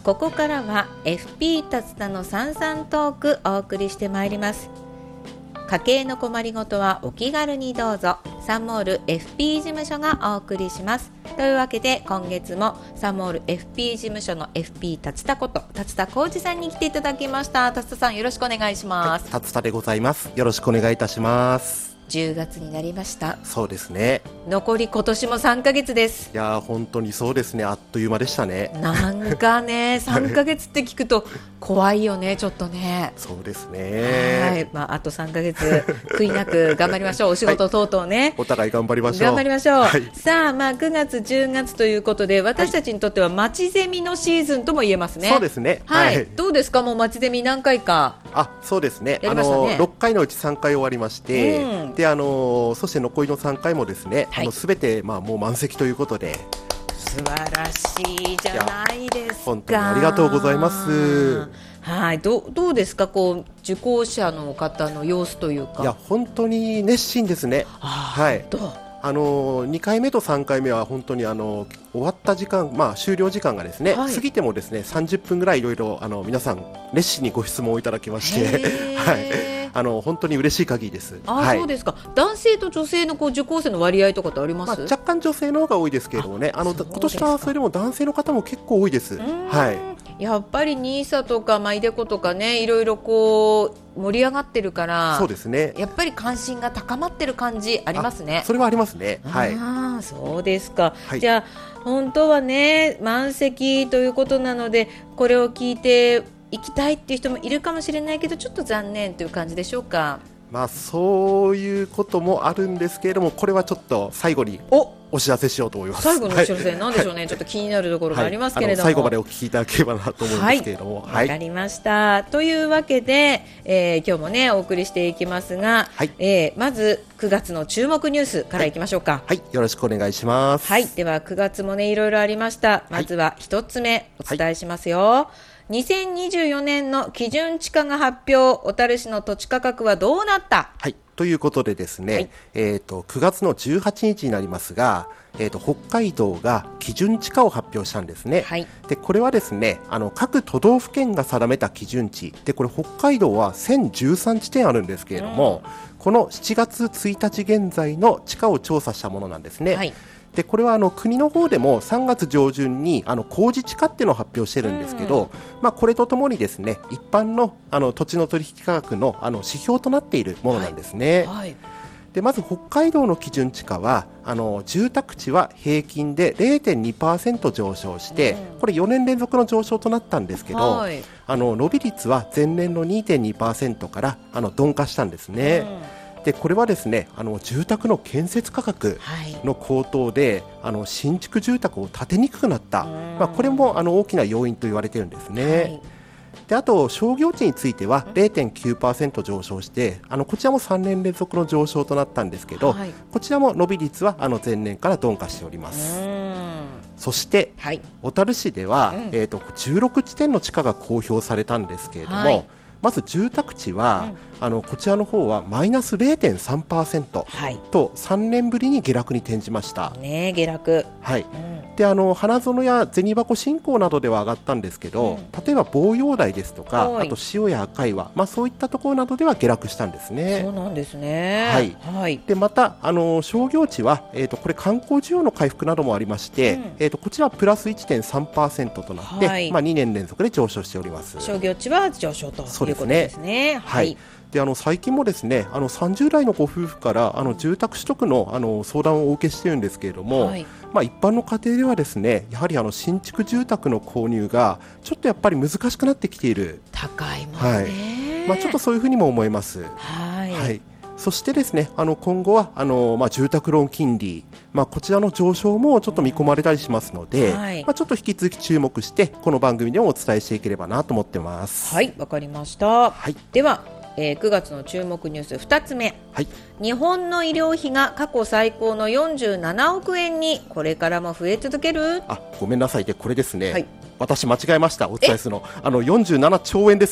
ここからは FP 達田のさんさんトークお送りしてまいります。家計の困りごとはお気軽にどうぞ。サンモール FP 事務所がお送りします。というわけで今月もサンモール FP 事務所の FP 達田こと達田浩二さんに来ていただきました。達田さんよろしくお願いします。 達田でございます。よろしくお願いいたします。 10月になりました。 そうですね。 残り今年も3ヶ月です。 いや本当にそうですね。あっという間でしたね。 なんかね3ヶ月って聞くと怖いよね。ちょっとね。 そうですね。 はい、あと3ヶ月悔いなく頑張りましょう。お仕事等々ね、 お互い頑張りましょう。 頑張りましょう、 はい、 さあ、9月10月ということで私たちにとっては街ゼミのシーズンとも言えますね。 そうですね。 はい、どうですか。もう街ゼミ何回か。 そうですね。 やりましたね。 6回のうち3回終わりまして、でそして残りの3回もですね、すべてもう満席ということで素晴らしいじゃないですか。 本当にありがとうございます。 はい、どうですか。受講者の方の様子というか。 いや本当に熱心ですね。はい。2回目と3回目は本当に終わった時間、終了時間がですね、過ぎてもですね30分ぐらいいろいろ皆さん熱心にご質問をいただきましてはい、本当に嬉しい限りです。 そうですか。男性と女性の受講生の割合とかってあります？ 若干女性の方が多いですけれどもね、今年はそれでも男性の方も結構多いです。はい。 やっぱりNISAとかiDeCoとかね、いろいろ盛り上がってるから、 そうですね。 やっぱり関心が高まってる感じありますね。 それはありますね。はい。 そうですか。じゃあ本当はね満席ということなので、これを聞いて行きたいっていう人もいるかもしれないけど、ちょっと残念という感じでしょうか。 そういうこともあるんですけれども、これはちょっと最後にお知らせしようと思います。 最後のお知らせ、なんでしょうね。ちょっと気になるところがありますけれども、 最後までお聞きいただければなと思うんですけれども。 わかりました。というわけで、今日もねお送りしていきますが、まず9月の注目ニュースからいきましょうか。 よろしくお願いします。 では9月もねいろいろありました。まずは一つ目お伝えしますよ。2024年の基準地価が発表。小樽市の土地価格はどうなった？ ということでですね、9月の18日になりますが、北海道が基準地価を発表したんですね。でこれはですね各都道府県が定めた基準値で、これ北海道は1013地点あるんですけれども、この7月1日現在の地価を調査したものなんですね。でこれは国の方でも3月上旬に公示地価っていうのを発表してるんですけど、これとともにですね一般の土地の取引価格の指標となっているものなんですね。でまず北海道の基準地価は住宅地は平均で 0.2% 上昇して、これ4年連続の上昇となったんですけど、伸び率は前年の 2.2% から鈍化したんですね。でこれはですね住宅の建設価格の高騰で、新築住宅を建てにくくなった、これも大きな要因と言われているんですね。であと商業地については 0.9% 上昇して、こちらも3年連続の上昇となったんですけど、こちらも伸び率は前年から鈍化しております。そして、小樽市では、16地点の地価が公表されたんですけれども、まず住宅地は、こちらの方はマイナス 0.3% と3年ぶりに下落に転じました。 下落。 で花園や銭箱新港などでは上がったんですけど、例えば坊陽台ですとか、あと塩や赤岩、そういったところなどでは下落したんですね。 そうなんですね。 でまた商業地は、これ観光需要の回復などもありまして、こちらはプラス 1.3% となって、2年連続で上昇しております。 商業地は上昇ということですね。 で最近もですね30代のご夫婦から住宅取得の相談をお受けしているんですけれども、一般の家庭ではですねやはり新築住宅の購入がちょっとやっぱり難しくなってきている。 高いもんね。 ちょっとそういうふうにも思います。そしてですね今後は住宅ローン金利、こちらの上昇もちょっと見込まれたりしますので、ちょっと引き続き注目してこの番組でもお伝えしていければなと思ってます。 わかりました。では9月の注目ニュース2つ目、日本の医療費が過去最高の47億円にこれからも増え続ける。 ごめんなさい。でこれですね、私間違えました。お伝えするの47兆円です。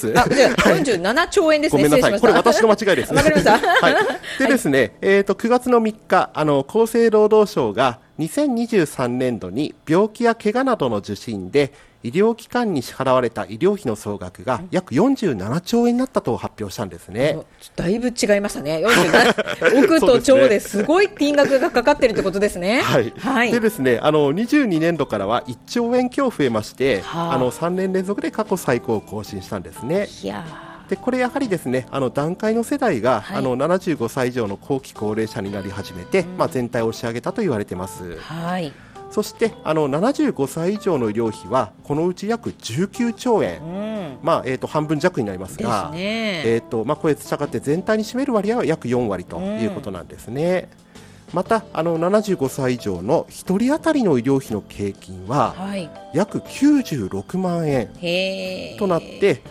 47兆円ですね。 ごめんなさい。これ私の間違いです。 わかりました。 でですね9月の3日厚生労働省が 2023年度に病気や怪我などの受診で医療機関に支払われた医療費の総額が約47兆円になったと発表したんですね。 だいぶ違いましたね。47億と兆ですごい金額がかかっているということですね。 はい、はい、でですね、22年度からは1兆円強増えまして、3年連続で過去最高を更新したんですね。 いやでこれやはりですね、団塊の世代が、75歳以上の後期高齢者になり始めて、全体を押し上げたと言われています。 はい、 そして75歳以上の医療費はこのうち約19兆円、半分弱になりますが、これしたがって全体に占める割合は約4割ということなんですね。また75歳以上の1人当たりの医療費の平均は約96万円となって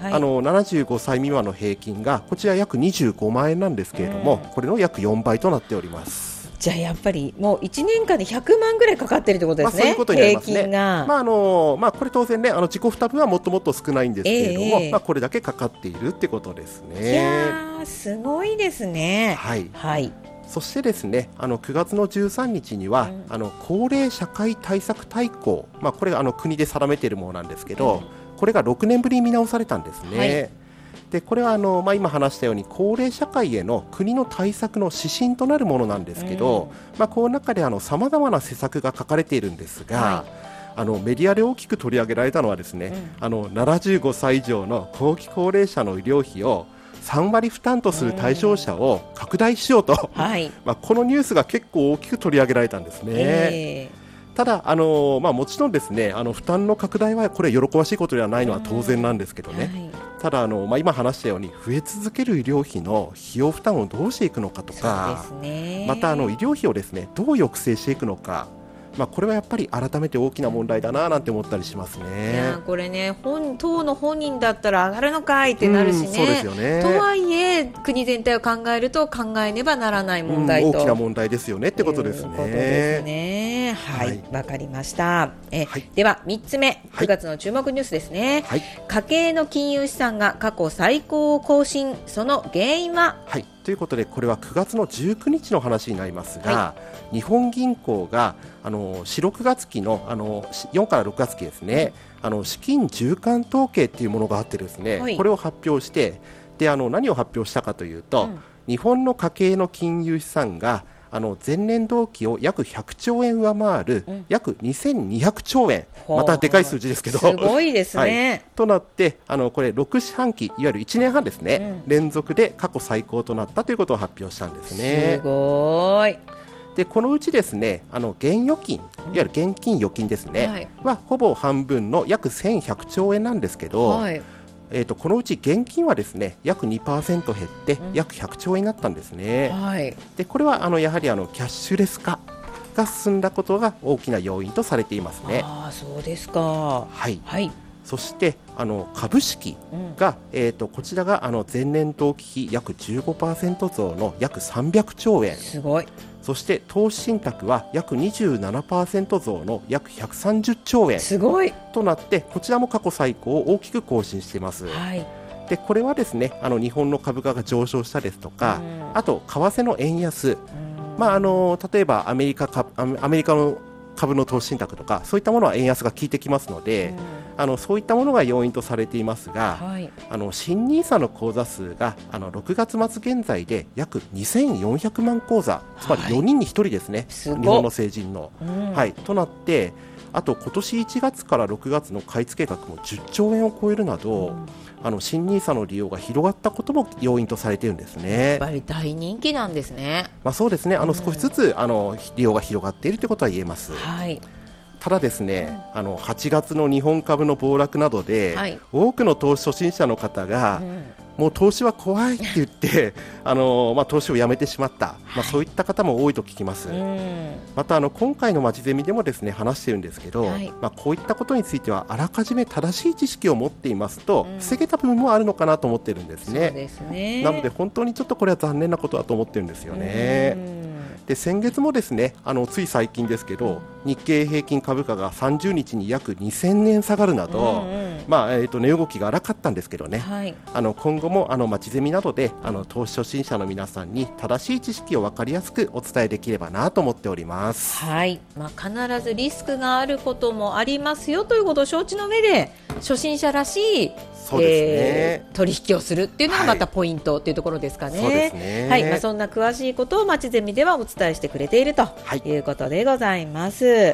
、75歳未満の平均がこちら約25万円なんですけれども、これの約4倍となっております。 じゃあやっぱりもう1年間で100万ぐらいかかっているということですね。 そういうことになりますね。 平均が、 これ当然ね、自己負担分はもっともっと少ないんですけれども、これだけかかっているってことですね。 いやー、すごいですね。 はい、はい。そしてですね、9月の13日には、高齢社会対策大綱、これが国で定めているものなんですけど、これが6年ぶりに見直されたんですね。はい、でこれは今話したように高齢社会への国の対策の指針となるものなんですけど、この中でさまざまな施策が書かれているんですが、メディアで大きく取り上げられたのはですね、75歳以上の後期高齢者の医療費を3割負担とする対象者を拡大しようと、このニュースが結構大きく取り上げられたんですね。ただもちろんですね、負担の拡大はこれ喜ばしいことではないのは当然なんですけどね、ただ今話したように増え続ける医療費の費用負担をどうしていくのかとか、また医療費をですねどう抑制していくのか、これはやっぱり改めて大きな問題だななんて思ったりしますね。 いやこれね、当の本人だったら上がるのかいってなるしね。 そうですよね。 とはいえ国全体を考えると考えねばならない問題と、 大きな問題ですよねってことですね。 はい、わかりました。では3つ目、9月の注目ニュースですね。家計の金融資産が過去最高を更新、その原因は。 ということで、これは9月の19日の話になりますが、日本銀行が4、6月期の4から6月期ですね、資金循環統計というものがあってですね、これを発表して、で何を発表したかというと、日本の家計の金融資産が前年同期を約100兆円上回る約2200兆円、またでかい数字ですけど、 すごいですね。 となって、これ6四半期、いわゆる1年半ですね、連続で過去最高となったということを発表したんですね。 すごい。 でこのうちですね、現預金、いわゆる現金預金ですね、はほぼ半分の約1100兆円なんですけど、このうち現金はですね約 2% 減って約100兆円になったんですね。でこれはやはりキャッシュレス化が進んだことが大きな要因とされていますね。 そうですか。 そして株式が、こちらが前年同期比約 15% 増の約300兆円。 すごい。 そして投資信託は約 27% 増の約130兆円すごいとなって、こちらも過去最高を大きく更新しています。でこれはですね日本の株価が上昇したですとか、あと為替の円安、例えばアメリカの株の投資信託とかそういったものは円安が効いてきますので、そういったものが要因とされていますが、新NISAの口座数が6月末現在で約2400万口座、つまり4人に1人ですね、日本の成人の、となって、あと今年1月から6月の買い付け額も10兆円を超えるなど、新NISAの利用が広がったことも要因とされているんですね。 やっぱり大人気なんですね。 そうですね、少しずつ利用が広がっているということは言えます。ただですね、8月の日本株の暴落などで、多くの投資初心者の方が、もう投資は怖いって言って投資をやめてしまった、そういった方も多いと聞きます。また今回のまちゼミでもですね話しているんですけど、こういったことについてはあらかじめ正しい知識を持っていますと、防げた部分もあるのかなと思っているんですね。なので本当にちょっとこれは残念なことだと思っているんですよね。 で先月もですねつい最近ですけど日経平均株価が30日に約2000円下がるなど、値動きが荒かったんですけどね、はい、今後もまちゼミなどで投資初心者の皆さんに正しい知識を分かりやすくお伝えできればなと思っております。 はい、必ずリスクがあることもありますよということを承知の上で初心者らしいそうですね、取引をするっていうのがまたポイントっていうところですかね。そうですね、はい、そんな詳しいことをまちゼミではお伝えしてくれているということでございます。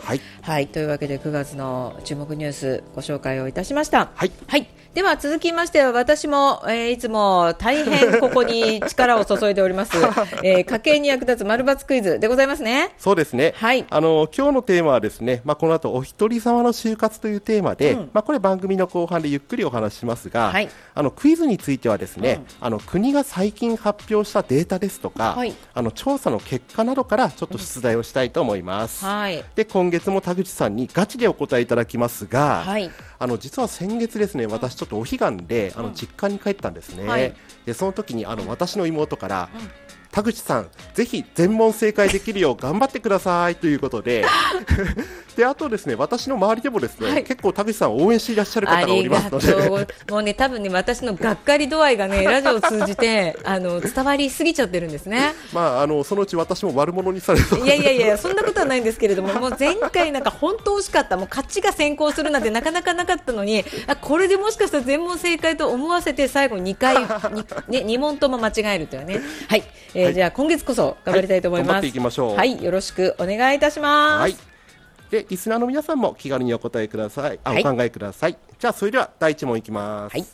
はい、はい、というわけで9月の注目ニュースご紹介をいたしました。はい、はい、では続きましては私も、いつも大変ここに力を注いでおります、家計に役立つ丸×クイズでございますね。 そうですね、はい、今日のテーマはですね、この後お一人様の就活というテーマで、これ番組の後半でゆっくりお話ししますが、はい、クイズについてはですね、国が最近発表したデータですとか、はい、調査の結果などからちょっと出題をしたいと思います、はい、で今月も田口さんにガチでお答えいただきますが、はい、実は先月ですね、私ちょっとお彼岸で実家に帰ったんですね、はい、でその時に私の妹から、田口さんぜひ全問正解できるよう頑張ってくださいということでであとですね、私の周りでもですね、はい、結構田口さんを応援していらっしゃる方がおりますのでもうね、多分ね、私のがっかり度合いがねラジオを通じて伝わりすぎちゃってるんですね。 そのうち私も悪者にされそう。 いやそんなことはないんですけれども、もう前回なんか本当惜しかった、もう勝ちが先行するなんてなかなかなかったのに、これでもしかしたら全問正解と思わせて最後2回2問とも間違えるというね。はい、はい、じゃあ今月こそ頑張りたいと思います。 頑張っていきましょう。 はい、よろしくお願いいたします。 はい、でリスナーの皆さんも気軽にお答えください。お考えください。じゃあそれでは第1問いきます。はい、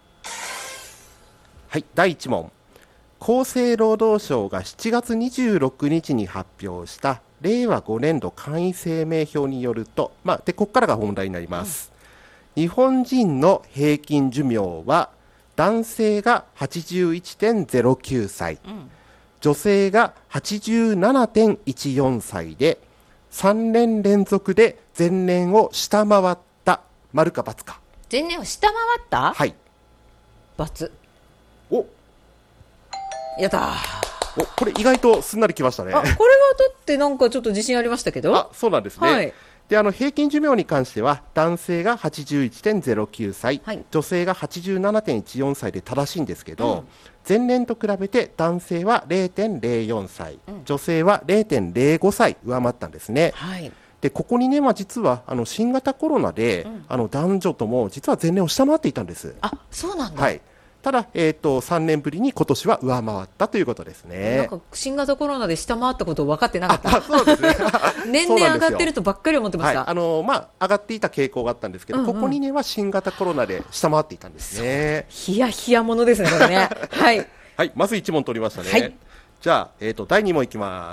はい、第1問、厚生労働省が7月26日に発表した令和5年度簡易生命表によると、でここからが本題になります、日本人の平均寿命は男性が 81.09 歳、女性が 87.14 歳で3年連続で前年を下回った。丸か×か。 前年を下回った。 はい、 ×。 お、 やったー。これ意外とすんなりきましたね。 これはだってなんかちょっと自信ありましたけど。 そうなんですね、はい、で平均寿命に関しては男性が 81.09 歳、はい、女性が 87.14 歳で正しいんですけど、前年と比べて男性は 0.04 歳、女性は 0.05 歳上回ったんですね、はい、でここにね、実は新型コロナで、男女とも実は前年を下回っていたんです。 そうなんだ、 はい、ただ、3年ぶりに今年は上回ったということですね。 なんか新型コロナで下回ったことを分かってなかった。 そうですね年々上がってるとばっかり思ってました。 はい、上がっていた傾向があったんですけど、ここ2年は新型コロナで下回っていたんですね。 ヒヤヒヤものですね、これねはい、 はい、まず1問取りましたね、はい、じゃあ、第2問いきます。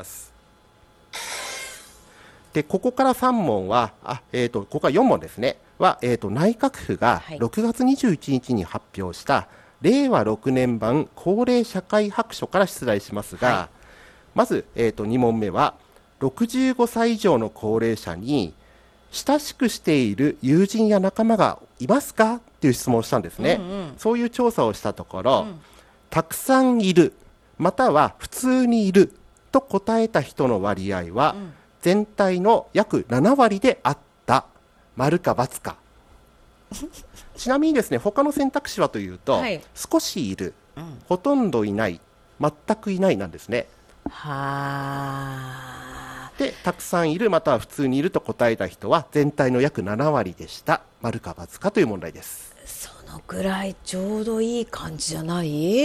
でここから3問はここから4問ですねは、内閣府が6月21日に発表した令和6年版高齢社会白書から出題しますが、はい、まず、2問目は65歳以上の高齢者に親しくしている友人や仲間がいますかという質問をしたんですね、そういう調査をしたところ、たくさんいるまたは普通にいると答えた人の割合は、全体の約7割であった。丸か×かちなみにですね、他の選択肢はというと、はい、少しいる、ほとんどいない、全くいないなんですね。でたくさんいるまたは普通にいると答えた人は全体の約7割でした。丸か×かという問題です。 そのくらいちょうどいい感じじゃない？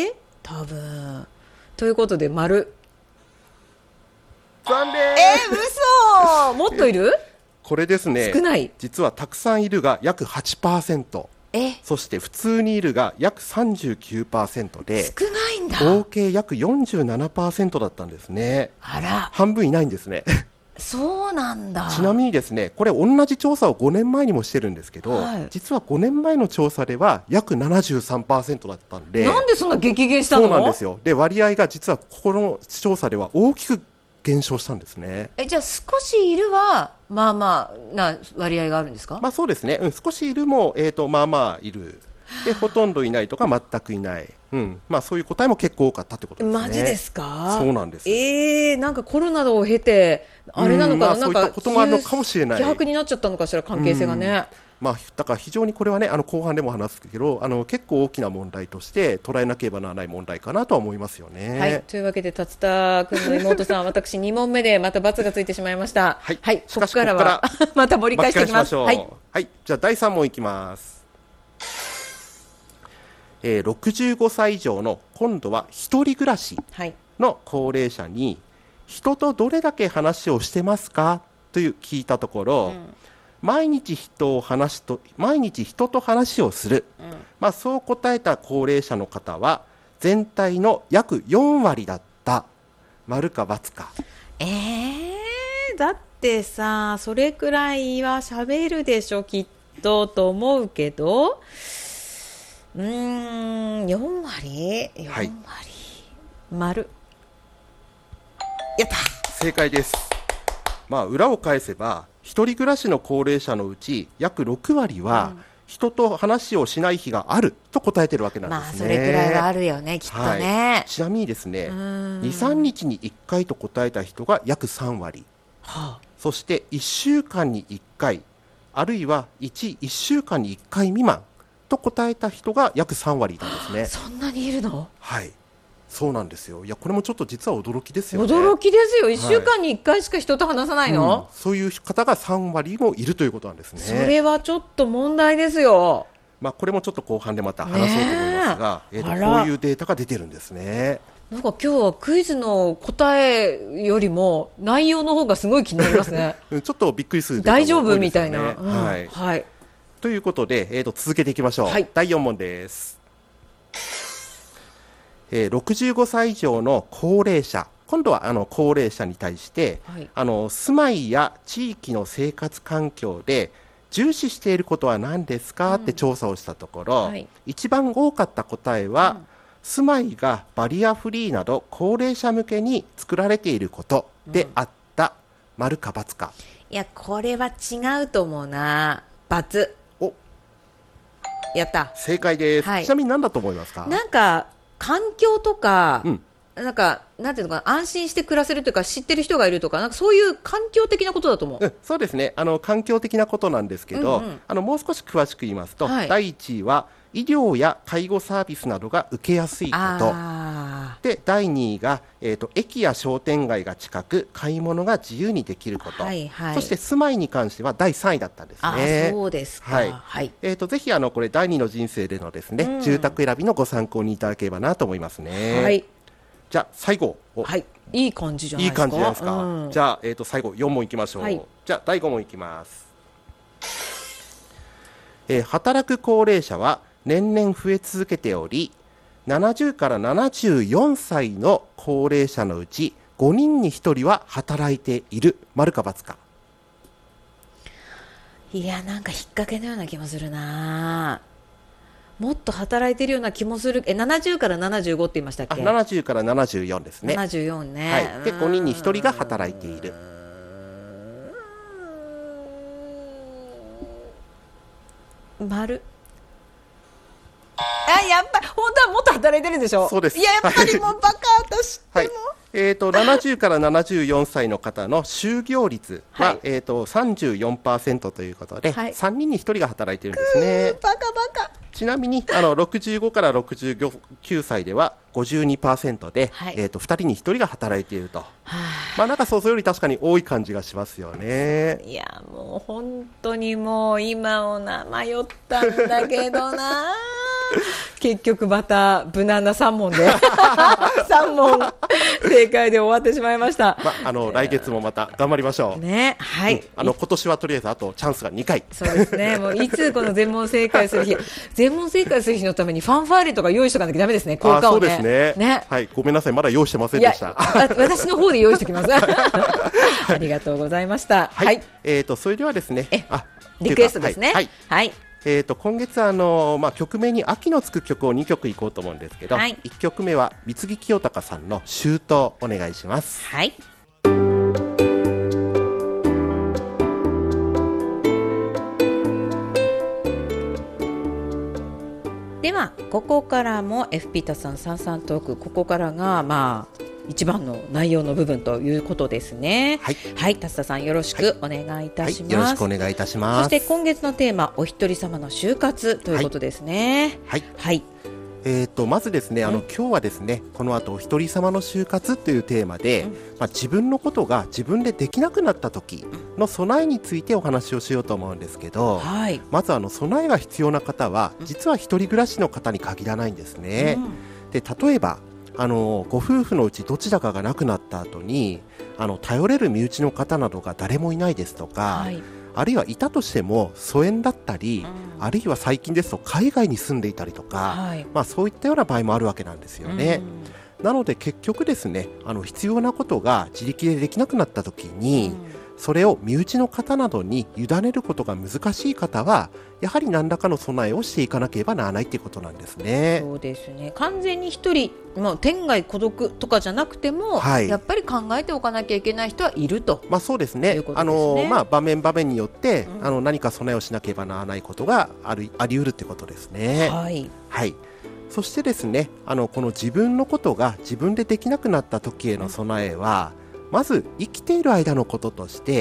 多分ということで丸。 残念。 嘘もっといる？ これですね、 少ない。 実はたくさんいるが約 8%、そして普通にいるが約 39% で少ないんだ。 合計約 47% だったんですね。 あら、 半分いないんですねそうなんだ。 ちなみにですね、これ同じ調査を5年前にもしてるんですけど、実は5年前の調査では約 73% だったんで。 なんでそんな激減したの？ そうなんですよ。で割合が実はここの調査では大きく減少したんですね。 じゃあ少しいるはまあまあな割合があるんですか？ そうですね、少しいるも、まあまあいるでほとんどいないとか全くいないそういう答えも結構多かったってことですね。 マジですか？ そうなんです。 なんかコロナを経てあれなのかな、なんかそういったこともあるのかもしれない。 逆になっちゃったのかしら、関係性がね。 だから非常にこれはね、後半でも話すけど、結構大きな問題として捉えなければならない問題かなとは思いますよね。 はい、というわけで竜田君の妹さん私2問目でまた×がついてしまいました。はい、ここからはまた盛り返していきます。はい、 じゃあ第3問いきます。65歳以上の今度は一人暮らしの高齢者に、人とどれだけ話をしてますかという聞いたところ、毎日人と話をする、そう答えた高齢者の方は全体の約4割だった。丸か×か。 だってさ、それくらいは喋るでしょきっとと思うけど、4割、丸。やった。 正解です。裏を返せば一人暮らしの高齢者のうち約6割は、人と話をしない日があると答えているわけなんですね。 それくらいはあるよね、きっとね。 ちなみにですね、2、3日に1回と答えた人が約3割、そして1週間に1回あるいは1週間に1回未満と答えた人が約3割なんですね。 そんなにいるの？ はい、そうなんですよ。いや、これもちょっと実は驚きですよね。 驚きですよ。1週間に1回しか人と話さないの？ そういう方が3割もいるということなんですね。 それはちょっと問題ですよ。 これもちょっと後半でまた話そうと思いますが、こういうデータが出てるんですね。 なんか今日はクイズの答えよりも内容の方がすごい気になりますね。 ちょっとびっくりする、 大丈夫みたいな。 ということで、続けていきましょう。第4問です。65歳以上の高齢者、今度は高齢者に対して、住まいや地域の生活環境で重視していることは何ですかって調査をしたところ、一番多かった答えは、住まいがバリアフリーなど高齢者向けに作られていることであった。丸か×か。 いや、これは違うと思うな。×。やった。 正解です。ちなみに何だと思いますか？ なんか環境とか、なんていうのかな、安心して暮らせるというか、知ってる人がいるとか、なんかそういう環境的なことだと思う。 そうですね。環境的なことなんですけど、もう少し詳しく言いますと、第1位は医療や介護サービスなどが受けやすいことで、第2位が、駅や商店街が近く買い物が自由にできること、そして住まいに関しては第3位だったんですね。 そうですか。 ぜひこれ第2の人生でのですね、住宅選びのご参考にいただければなと思いますね。じゃあ最後、 いい感じじゃないですか。 いい感じじゃないですか。じゃあ、最後4問いきましょう。じゃあ第5問いきます。働く高齢者は年々増え続けており、70から74歳の高齢者のうち5人に1人は働いている。丸か×か。 いや、なんか引っ掛けのような気もするな。もっと働いてるような気もする。70から75って言いましたっけ ？70から74ですね。 74ね。 で、5人に1人が働いている。 丸。やっぱり本当はもっと働いてるでしょ。 そうです。 いや、やっぱりもうバカ私っても。 70から74歳の方の就業率は、34% ということで、3人に1人が働いているんですね。 バカバカ。 ちなみに65から69歳では 52% で、2人に1人が働いていると。なんか想像より確かに多い感じがしますよね。 いや、もう本当にもう今を迷ったんだけどな。結局また無難な3問で3問正解で終わってしまいました。 来月もまた頑張りましょうね。 今年はとりあえずあとチャンスが2回。 そうですね。もういつこの全問正解する日全問正解する日のためにファンファーレとか用意しとかなきゃダメですね。効果をね。 そうですね。ごめんなさい、まだ用意してませんでした。 私の方で用意しておきます。ありがとうございました。 それではですね、 リクエストですね。 今月は曲名に秋のつく曲を2曲いこうと思うんですけど、1曲目は三木清隆さんの周到お願いします。 ではここからも FP たつさんさんさんトーク、ここからが一番の内容の部分ということですね。はい、はい、達田さんよろしくお願いいたします。 よろしくお願いいたします。 そして今月のテーマ、お一人様の就活ということですね。はい、はい、 まずですね、今日はですね、この後お一人様の就活というテーマで、自分のことが自分でできなくなった時の備えについてお話をしようと思うんですけど、まず備えが必要な方は実は一人暮らしの方に限らないんですね。で、例えばご夫婦のうちどちらかが亡くなった後に頼れる身内の方などが誰もいないですとか、あるいはいたとしても疎遠だったり、あるいは最近ですと海外に住んでいたりとか、そういったような場合もあるわけなんですよね。なので結局ですね、必要なことが自力でできなくなった時に、それを身内の方などに委ねることが難しい方はやはり何らかの備えをしていかなければならないということなんですね。 そうですね、完全に一人、天涯孤独とかじゃなくても、やっぱり考えておかなきゃいけない人はいると、 そうですね、場面場面によって、何か備えをしなければならないことがあり得るということですね。はい、はい、そしてですね、この自分のことが自分でできなくなった時への備えは、まず生きている間のこととして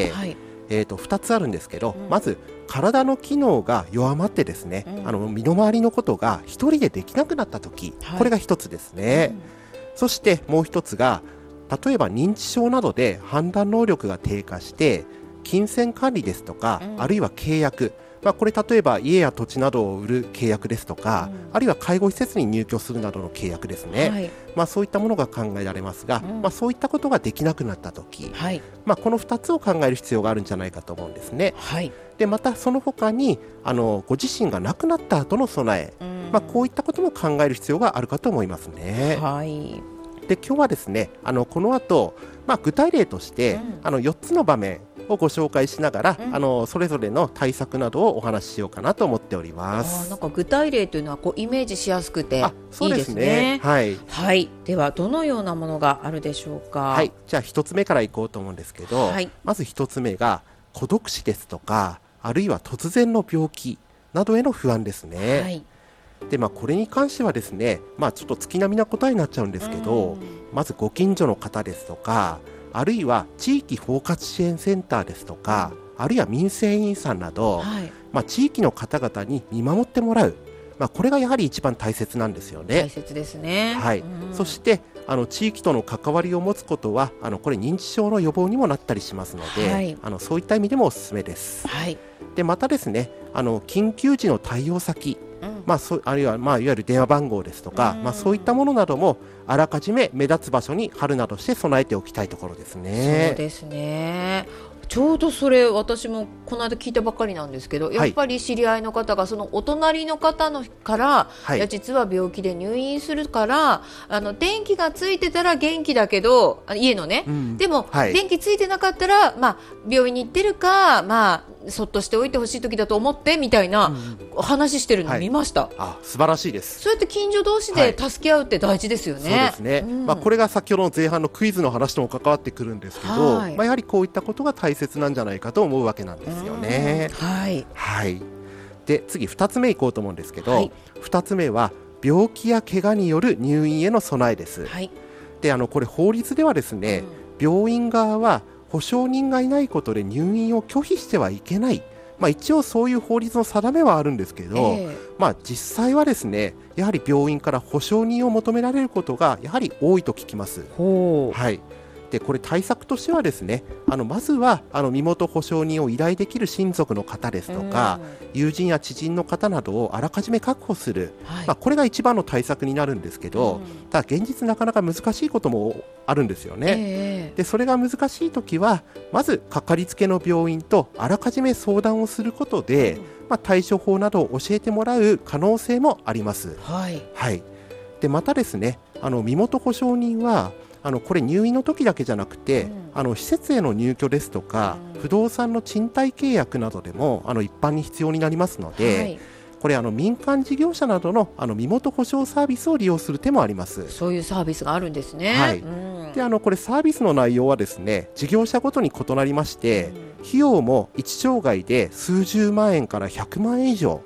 、2つあるんですけど、まず体の機能が弱まってですね、身の回りのことが一人でできなくなった時、これが一つですね。そしてもう一つが、例えば認知症などで判断能力が低下して金銭管理ですとか、あるいは契約、これ例えば家や土地などを売る契約ですとか、あるいは介護施設に入居するなどの契約ですね。そういったものが考えられますが、そういったことができなくなったとき、この2つを考える必要があるんじゃないかと思うんですね。でまたその他にご自身が亡くなった後の備え、こういったことも考える必要があるかと思いますね。で今日はですね、この後、具体例として、4つの場面をご紹介しながら、それぞれの対策などをお話ししようかなと思っております。 なんか具体例というのはイメージしやすくていいですね。はい、はい、ではどのようなものがあるでしょうか。 はい、じゃあ1つ目からいこうと思うんですけど、まず1つ目が孤独死ですとか、あるいは突然の病気などへの不安ですね。でこれに関してはですね、ちょっと月並みな答えになっちゃうんですけど、まずご近所の方ですとか、あるいは地域包括支援センターですとか、あるいは民生委員さんなど、地域の方々に見守ってもらう、これがやはり一番大切なんですよね。 大切ですね。 そして地域との関わりを持つことはこれ認知症の予防にもなったりしますので、そういった意味でもおすすめです。でまたですね、緊急時の対応先、あるいはいわゆる電話番号ですとか、そういったものなどもあらかじめ目立つ場所に貼るなどして備えておきたいところですね。 そうですね。ちょうどそれ私もこの間聞いたばっかりなんですけど、やっぱり知り合いの方がそのお隣の方から、いや実は病気で入院するから電気がついてたら元気だけど家のね、でも、電気ついてなかったら、病院に行ってるか、そっとしておいてほしい時だと思ってみたいな話してるのを見ました。 素晴らしいです。 そうやって近所同士で助け合うって大事ですよね。 そうですね。これが先ほどの前半のクイズの話とも関わってくるんですけど、やはりこういったことが大切なんじゃないかと思うわけなんですよね。で次2つ目いこうと思うんですけど、2つ目は病気や怪我による入院への備えです。でこれ法律ではですね、病院側は保証人がいないことで入院を拒否してはいけない、一応そういう法律の定めはあるんですけど、実際はですね、やはり病院から保証人を求められることがやはり多いと聞きます。でこれ対策としてはですね、まずは身元保証人を依頼できる親族の方ですとか、友人や知人の方などをあらかじめ確保する、これが一番の対策になるんですけど、ただ現実なかなか難しいこともあるんですよね。でそれが難しいときはまずかかりつけの病院とあらかじめ相談をすることで、対処法などを教えてもらう可能性もあります。でまたですね、身元保証人はこれ入院の時だけじゃなくて、施設への入居ですとか、不動産の賃貸契約などでも一般に必要になりますので、これ民間事業者などの身元保証サービスを利用する手もあります。 そういうサービスがあるんですね。 でこれサービスの内容はですね、事業者ごとに異なりまして、費用も一生涯で数十万円から100万円以上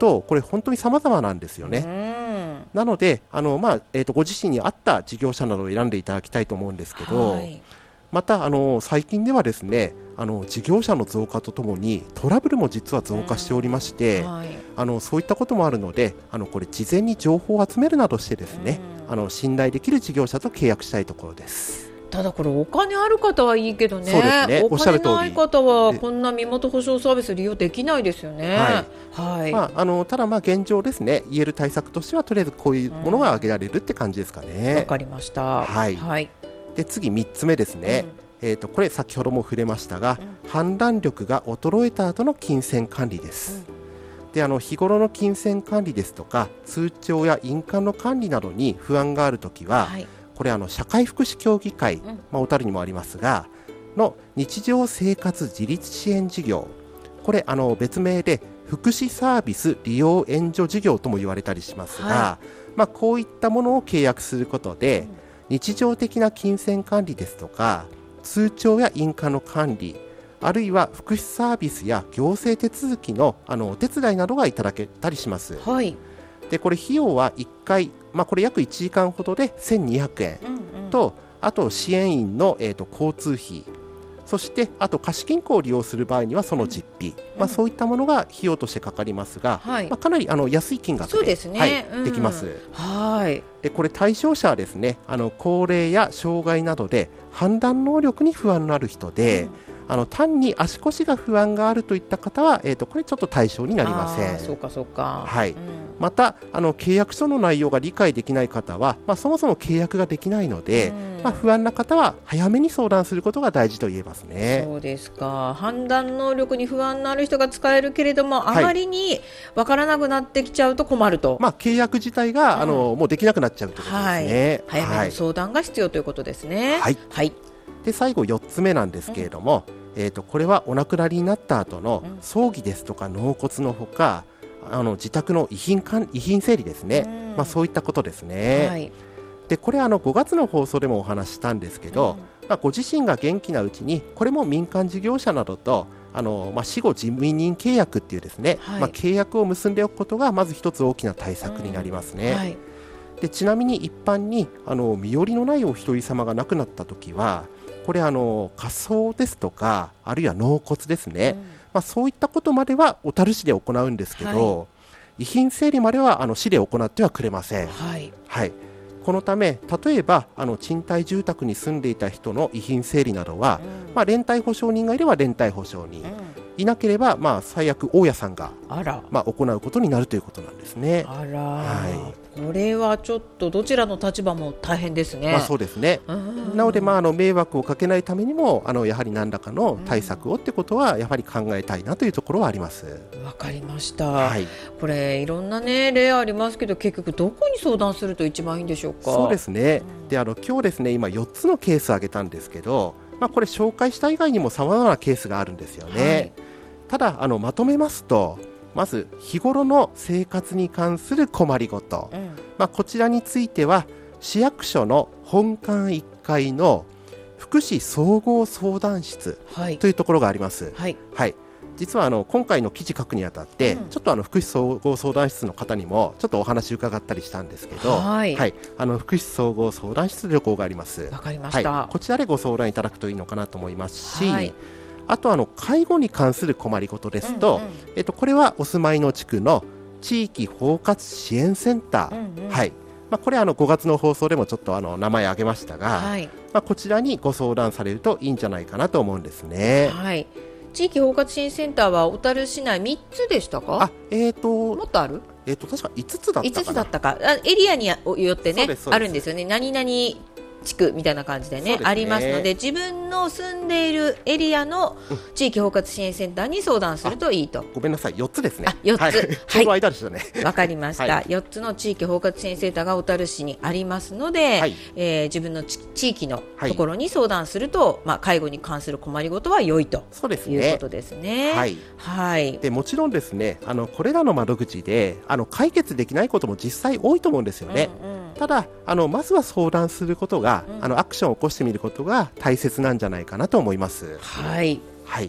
とこれ本当に様々なんですよね。なのでご自身に合った事業者などを選んでいただきたいと思うんですけど、また最近ではですね事業者の増加とともにトラブルも実は増加しておりまして、そういったこともあるのでこれ事前に情報を集めるなどしてですね信頼できる事業者と契約したいところです。 ただこれお金ある方はいいけどね、 そうですね、 お金ない方はこんな身元保証サービス利用できないですよね。 ただ現状ですね言える対策としてはとりあえずこういうものが挙げられるって感じですかね。 わかりました。 で次3つ目ですね、これ先ほども触れましたが、判断力が衰えた後の金銭管理です。で日頃の金銭管理ですとか通帳や印鑑の管理などに不安があるときは、これ社会福祉協議会、小樽にもありますがの日常生活自立支援事業、これ別名で福祉サービス利用援助事業とも言われたりしますが、こういったものを契約することで、日常的な金銭管理ですとか通帳や印鑑の管理、あるいは福祉サービスや行政手続きのお手伝いなどがいただけたりします。でこれ費用は1回、これ約1時間ほどで1200円と、あと支援員の、交通費、そしてあと貸金庫を利用する場合にはその実費、そういったものが費用としてかかりますが、かなり安い金額で、できます。でこれ対象者はですね高齢や障害などで判断能力に不安のある人で、単に足腰が不安があるといった方は、これちょっと対象になりません。また契約書の内容が理解できない方は、そもそも契約ができないので、不安な方は早めに相談することが大事と言えますね。 そうですか。判断能力に不安のある人が使えるけれども、あまりに分からなくなってきちゃうと困ると、 契約自体が、もうできなくなっちゃうということですね。 早めの相談が必要ということですね。 で最後4つ目なんですけれども、これはお亡くなりになった後の葬儀ですとか納骨のほか、自宅の遺品整理ですね、そういったことですね。でこれ5月の放送でもお話ししたんですけど、ご自身が元気なうちにこれも民間事業者などと死後事務委任契約っていうですね、契約を結んでおくことがまず一つ大きな対策になりますね。でちなみに一般に身寄りのないお一人様が亡くなった時はこれ火葬ですとかあるいは納骨ですね、そういったことまでは小樽市で行うんですけど、遺品整理までは市で行ってはくれません。このため例えば賃貸住宅に住んでいた人の遺品整理などは、連帯保証人がいれば連帯保証人、いなければ最悪大家さんが行うことになるということなんですね。 これはちょっとどちらの立場も大変ですね。 そうですね。なので迷惑をかけないためにもやはり何らかの対策をってことはやはり考えたいなというところはあります。 わかりました。これいろんな例ありますけど、結局どこに相談すると一番いいんでしょうか。 そうですね。で今日ですね今4つのケース挙げたんですけど、これ紹介した以外にも様々なケースがあるんですよね。ただまとめますと、まず日頃の生活に関する困りごと、こちらについては市役所の本館1階の福祉総合相談室というところがあります。実は今回の記事書くにあたって、ちょっと福祉総合相談室の方にもちょっとお話伺ったりしたんですけど、福祉総合相談室というところがあります。 わかりました。 こちらでご相談いただくといいのかなと思いますし、あと介護に関する困りごとですと、これはお住まいの地区の地域包括支援センター、これ5月の放送でもちょっと名前挙げましたが、こちらにご相談されるといいんじゃないかなと思うんですね。 地域包括支援センターは小樽市内3つでしたか。もっとある？ 確か5つだったかな。 5つだったか。エリアによってねあるんですよね。何々地区みたいな感じでね、ありますので、自分の住んでいるエリアの地域包括支援センターに相談するといいと。 ごめんなさい、4つですね。 4つ、 ちょうど間でしたね。 わかりました。4つの地域包括支援センターが小樽市にありますので、自分の地域のところに相談すると、介護に関する困りごとは良いということですね。 でもちろんですね、これらの窓口で解決できないことも実際多いと思うんですよね。ただまずは相談することが、アクションを起こしてみることが大切なんじゃないかなと思います。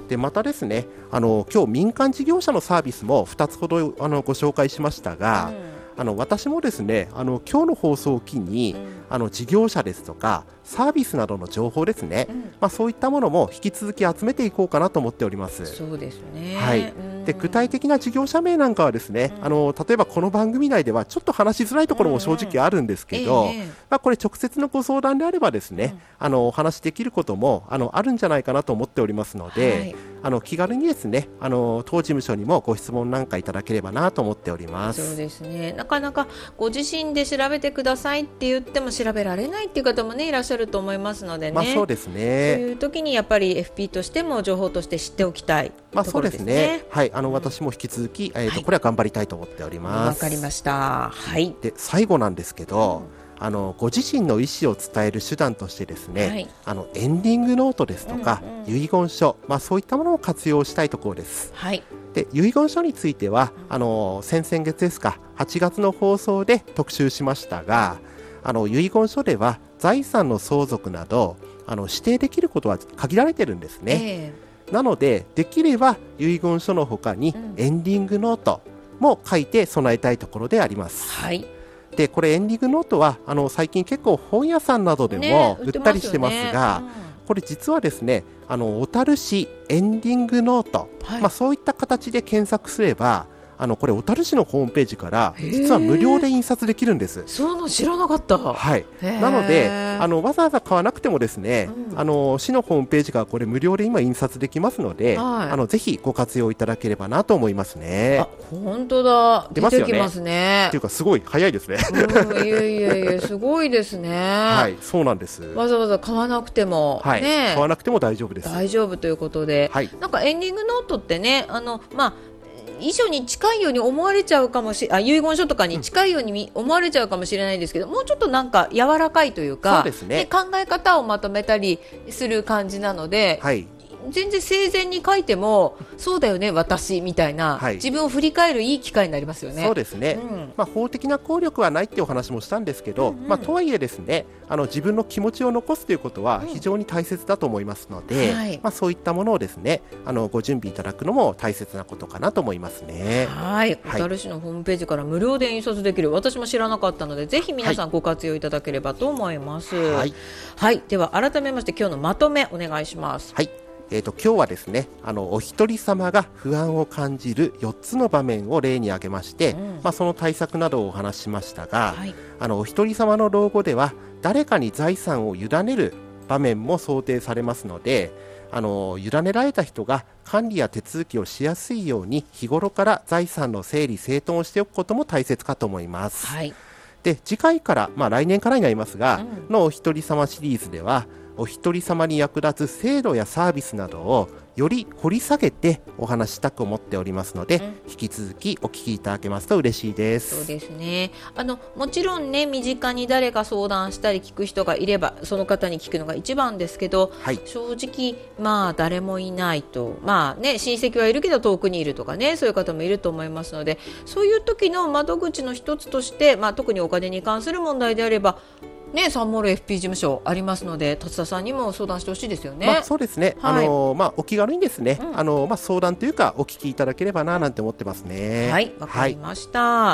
でまたですね、今日民間事業者のサービスも2つほどご紹介しましたが、私もですね、今日の放送を機に、事業者ですとかサービスなどの情報ですね、そういったものも引き続き集めていこうかなと思っております。 そうですね、 はい、で具体的な事業者名なんかはですね、例えばこの番組内ではちょっと話しづらいところも正直あるんですけど、これ直接のご相談であればですね、お話しできることもあるんじゃないかなと思っておりますので、気軽にですね、当事務所にもご質問なんかいただければなと思っております。 そうですね、なかなかご自身で調べてくださいって言っても調べられないっていう方もねいらっしゃると思いますのでね、 そうですね、 そういう時にやっぱり FP としても情報として知っておきたいところですね。 そうですね、はい、私も引き続き、これは頑張りたいと思っております。 わかりました。はい、 で最後なんですけど、ご自身の意思を伝える手段としてですね、エンディングノートですとか、遺言書、そういったものを活用したいところです。で遺言書については先々月ですか、8月の放送で特集しましたが、遺言書では財産の相続など指定できることは限られてるんですね。なのでできれば遺言書の他にエンディングノートも書いて備えたいところであります。でこれエンディングノートは最近結構本屋さんなどでも売ったりしてますが、これ実はですね、小樽市エンディングノート、そういった形で検索すればこれ小樽市のホームページから実は無料で印刷できるんです。 そうなの知らなかった。 なのでわざわざ買わなくてもですね、市のホームページからこれ無料で今印刷できますので、ぜひご活用いただければなと思いますね。 本当だ、出てきますね。 っていうかすごい早いですね。 いやすごいですね。 はい、そうなんです。 わざわざ買わなくても、 買わなくても大丈夫です。 大丈夫ということで、なんかエンディングノートってね、遺書に近いように思われちゃうかもしれない、遺言書とかに近いように思われちゃうかもしれないんですけど、もうちょっとなんか柔らかいというか、考え方をまとめたりする感じなので、全然生前に書いてもそうだよね私みたいな、自分を振り返るいい機会になりますよね。 そうですね、法的な効力はないっていうお話もしたんですけど、とはいえですね、自分の気持ちを残すということは非常に大切だと思いますので、そういったものをですねご準備いただくのも大切なことかなと思いますね。 小樽市のホームページから無料で印刷できる、私も知らなかったのでぜひ皆さんご活用いただければと思います。では改めまして今日のまとめお願いします。 今日はですね、お一人様が不安を感じる4つの場面を例に挙げまして、その対策などをお話ししましたが、お一人様の老後では誰かに財産を委ねる場面も想定されますので、委ねられた人が管理や手続きをしやすいように日頃から財産の整理整頓をしておくことも大切かと思います。で次回から、来年からになりますが、のお一人様シリーズではお一人様に役立つ制度やサービスなどをより掘り下げてお話したく思っておりますので、引き続きお聞きいただけますと嬉しいです。 そうですね、もちろんね身近に誰か相談したり聞く人がいればその方に聞くのが一番ですけど、正直誰もいないと、親戚はいるけど遠くにいるとかね、そういう方もいると思いますので、そういう時の窓口の一つとして、特にお金に関する問題であればサンモール FP 事務所ありますので、達田さんにも相談してほしいですよね。 そうですね、お気軽にですね、相談というかお聞きいただければななんて思ってますね。 わかりました。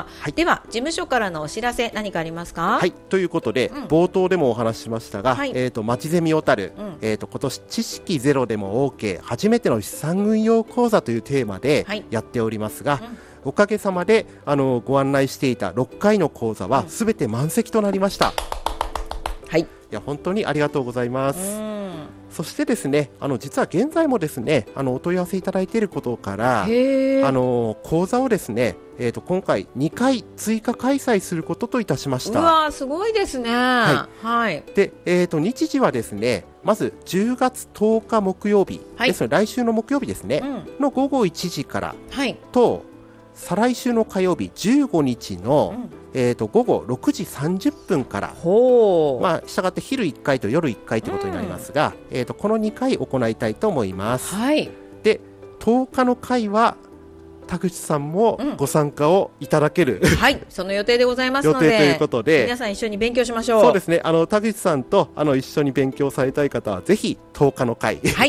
では事務所からのお知らせ何かありますか？ ということで、冒頭でもお話ししましたが、まちゼミ小樽、今年知識ゼロでも OK 初めての資産運用講座というテーマでやっておりますが、おかげさまでご案内していた6回の講座はすべて満席となりました。いや本当にありがとうございます。そしてですね、実は現在もですねお問い合わせいただいていることから講座をですね、今回2回追加開催することといたしました。 うわすごいですね。 で、日時はですね、まず10月10日木曜日、ですので来週の木曜日ですね、の午後1時からと、再来週の火曜日15日の、午後6時30分からしたがって昼1回と夜1回ということになりますが、この2回行いたいと思います。で10日の回は田口さんもご参加をいただける、 その予定でございますので、 予定ということで皆さん一緒に勉強しましょう。 そうですね、田口さんと一緒に勉強されたい方はぜひ10日の回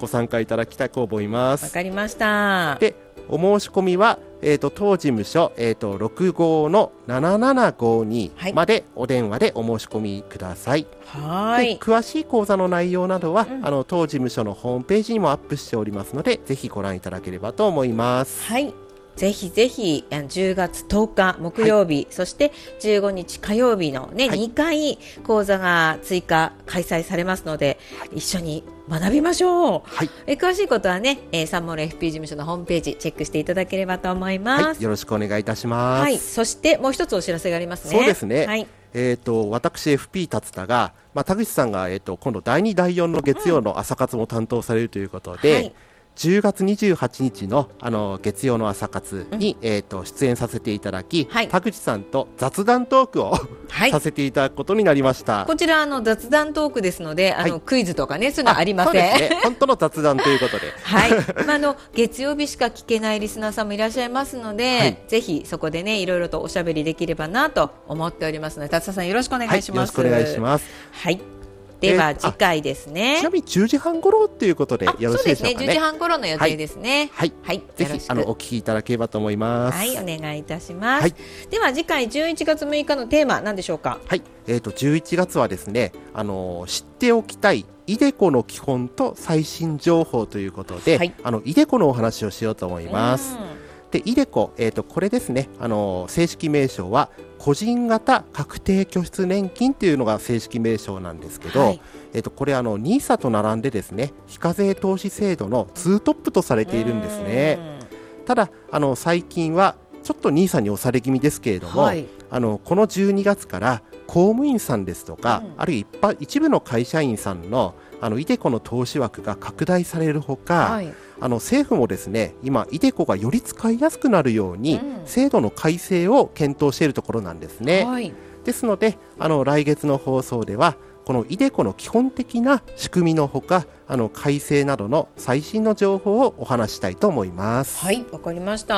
ご参加いただきたいと思います。 わかりました。 で、お申し込みは、当事務所、65-7752までお電話でお申し込みください。 はい。 詳しい講座の内容などは、当事務所のホームページにもアップしておりますので、ぜひご覧いただければと思います。 はい。ぜひぜひ10月10日木曜日、そして15日火曜日の、2回講座が追加開催されますので、一緒に学びましょう。詳しいことはね、サンモール FP 事務所のホームページチェックしていただければと思います。 よろしくお願いいたします。 そしてもう一つお知らせがありますね。 そうですね。私 FP 達田が、田口さんが、今度第2第4の月曜の朝活も担当されるということで、10月28日の、月曜の朝活に、出演させていただき、田口さんと雑談トークをさせていただくことになりました。 こちら雑談トークですので、クイズとかね、そういうのありません。 そうですね、本当の雑談ということで、 月曜日しか聞けないリスナーさんもいらっしゃいますので、ぜひそこでね、いろいろとおしゃべりできればなと思っておりますので、達田さんよろしくお願いします。 よろしくお願いします。 では次回ですね。 ちなみに10時半頃ということでよろしいでしょうかね。 そうですね、10時半頃の予定ですね。 ぜひお聞きいただければと思います。 お願いいたします。では次回11月6日のテーマ何でしょうか。 11月はですね、知っておきたいiDeCoの基本と最新情報ということで、iDeCoのお話をしようと思います。で、iDeCo、これですね、正式名称は個人型確定拠出年金というのが正式名称なんですけど、これNISA と並んでですね、非課税投資制度の2トップとされているんですね。ただ最近はちょっとNISAに押され気味ですけれども、この12月から公務員さんですとか、あるいは一部の会社員さんのiDeCoの投資枠が拡大されるほか、政府もですね、今iDeCoがより使いやすくなるように、制度の改正を検討しているところなんですね。ですので来月の放送ではこのiDeCoの基本的な仕組みのほか、改正などの最新の情報をお話したいと思います。 わかりました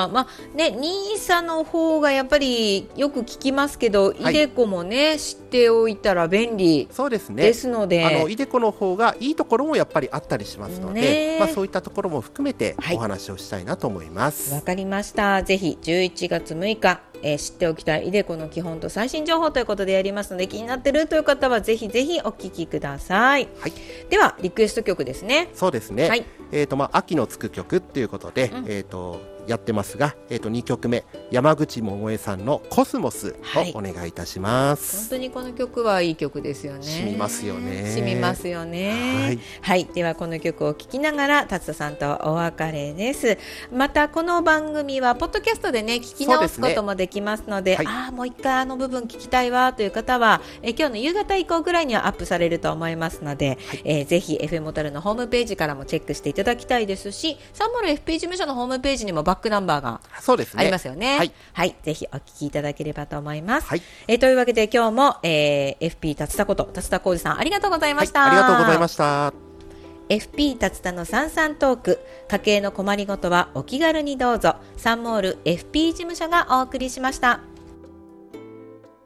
。NISA の方がやっぱりよく聞きますけど、iDeCoもね、知っておいたら便利ですので、 iDeCoの方がいいところもやっぱりあったりしますので、そういったところも含めてお話をしたいなと思います。 わかりました。ぜひ11月6日、知っておきたいiDeCoの基本と最新情報ということでやりますので、気になっているという方はぜひぜひお聞きください。ではリクエスト曲ですね。 そうですね。秋のつく曲ということで、やってますが、2曲目山口百恵さんのコスモスをお願いいたします。 本当にこの曲はいい曲ですよね。 染みますよね。 染みますよね。ではこの曲を聴きながら達田さんとお別れです。またこの番組はポッドキャストでね、聞き直すこともできますので、もう一回部分聞きたいわという方は、今日の夕方以降ぐらいにはアップされると思いますので、ぜひ FM 小樽のホームページからもチェックしていただきたいですし、サンモール FP 事務所のホームページにもバックナンバーがありますよね。ぜひお聞きいただければと思います。というわけで今日も、FP 達田こと達田浩二さん、ありがとうございました。 ありがとうございました。 FP 達田のさんさんトーク、家計の困りごとはお気軽にどうぞ。サンモール FP 事務所がお送りしました。